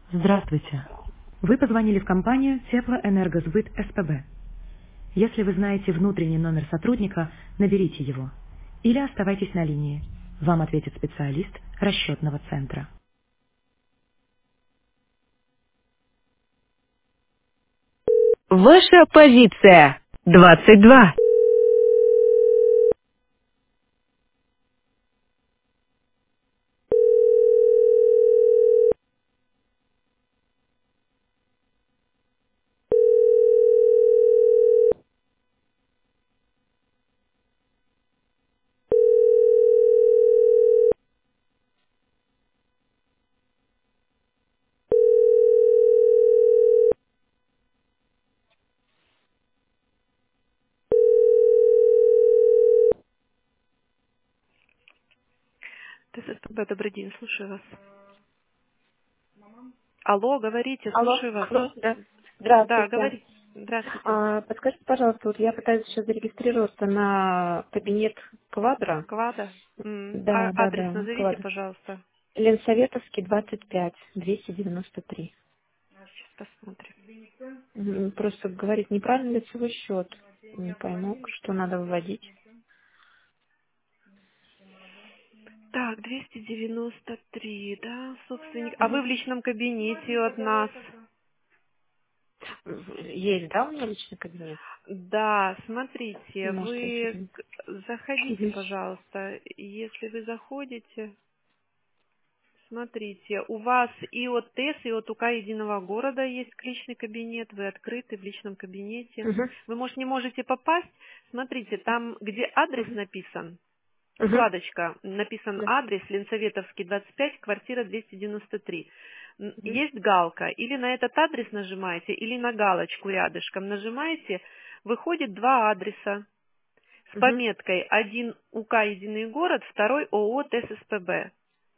Здравствуйте. Вы позвонили в компанию Теплоэнергосбыт СПБ. Если вы знаете внутренний номер сотрудника, наберите его. Или оставайтесь на линии. Вам ответит специалист расчетного центра. Ваша позиция 22. ТССПБ, добрый день, слушаю вас. Алло, говорите, Алло, слушаю вас. алло, да. Да, Здравствуйте. говори. Здравствуйте. Подскажите, пожалуйста, вот я пытаюсь сейчас зарегистрироваться на кабинет Квадро. Квада? Да, да, Адрес да, назовите, Квадро. пожалуйста. Ленсоветовский, 25, 293. Сейчас посмотрим. Просто говорит, неправильно лицевой счет. Не пойму, что надо вводить. Так, 293, да, собственник. А вы Мгм. в личном кабинете от нас? Есть, да, у меня личный кабинет? Да, смотрите, Может, я вы что-то... заходите, Мгм. пожалуйста. Если вы заходите, смотрите, у вас и от ТЭС, и от УК Единого города есть личный кабинет, вы открыты в личном кабинете. Мгм. Вы, может, не можете попасть, смотрите, там, где адрес Мгм. написан, Мгм. вкладочка, написан Да. адрес, Ленсоветовский, 25, квартира 293. Мгм. Есть галка, или на этот адрес нажимаете, или на галочку рядышком нажимаете, выходит два адреса с Мгм. пометкой: один УК «Единый город», второй ООО ТЭС-СПБ.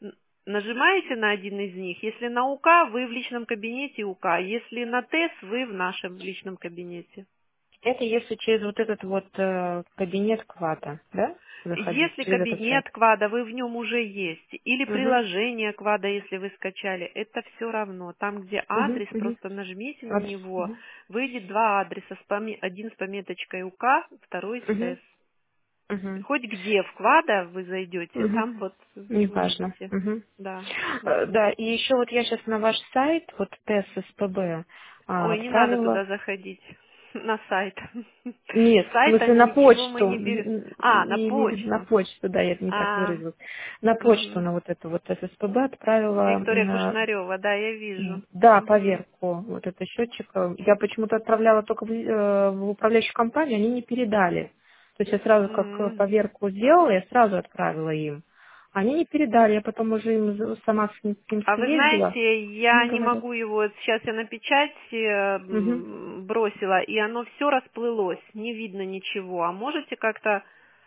Нажимаете на один из них. Если на УК, вы в личном кабинете УК. Если на ТЭС, вы в нашем личном кабинете. Это если через вот этот вот кабинет Квада, да, заходить, Если через этот сайт? кабинет Квада, вы в нем уже есть, или Угу. приложение Квада, если вы скачали, это все равно. Там, где Угу. адрес, Угу. просто нажмите на Адрес. него, Угу. выйдет два адреса, один с пометочкой УК, второй с Угу. ТЭС. Угу. Хоть где в Квада вы зайдете, Угу. там вот Неважно. увидите. Угу. Да, да. Да, и еще вот я сейчас на ваш сайт, вот ТССПБ, Ой, не надо отправила... туда заходить, на сайт. Нет, С в смысле сайтами на ничего мы почту. не берем. А, на И имею в виду на почту. почту, да, я не так А, выразилась. На почту, угу. на вот эту вот ССПБ отправила Виктория Кушнарева, да, я вижу. да, Угу. поверку, вот это счетчик. Я почему-то отправляла только в управляющую компанию, они не передали. То есть я сразу как поверку сделала, я сразу отправила им. Они не передали, я потом уже им сама с ним А вы съездила. знаете, Они я не говорят. могу его, сейчас я на печать Угу. бросила, и оно все расплылось, не видно ничего. А можете как-то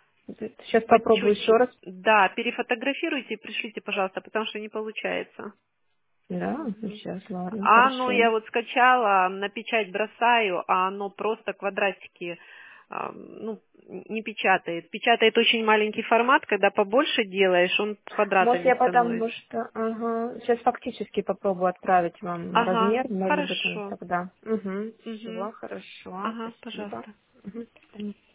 Сейчас попробую еще почетче, раз. да, перефотографируйте и пришлите, пожалуйста, потому что не получается. Да, Мгм. сейчас, ладно, А оно хорошо. я вот скачала, на печать бросаю, а оно просто квадратики, ну, не печатает. Печатает очень маленький формат, когда побольше делаешь, он Может, квадратами я потому становится. что... Ага, сейчас фактически попробую отправить вам Ага, размер, может быть, он хорошо. тогда. Угу, Угу. все, хорошо, Ага, спасибо. пожалуйста. Угу, до свидания.